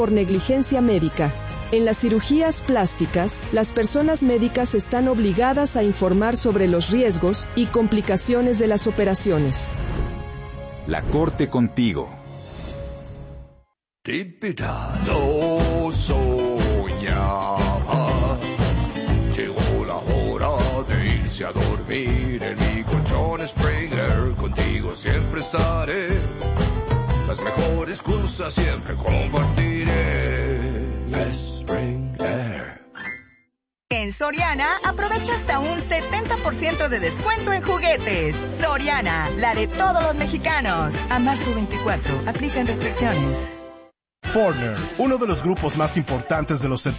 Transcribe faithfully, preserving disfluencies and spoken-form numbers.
por negligencia médica. En las cirugías plásticas, las personas médicas están obligadas a informar sobre los riesgos y complicaciones de las operaciones. La Corte contigo. Típida lo soñaba. Llegó la hora de irse a dormir en mi colchón Springer. Contigo siempre estaré. Las mejores cosas siempre compartiré. Springer. En Soriana, aprovecha hasta un setenta por ciento de descuento en juguetes. Soriana, la de todos los mexicanos. A marzo veinticuatro, aplican restricciones. Foreigner, uno de los grupos más importantes de los setenta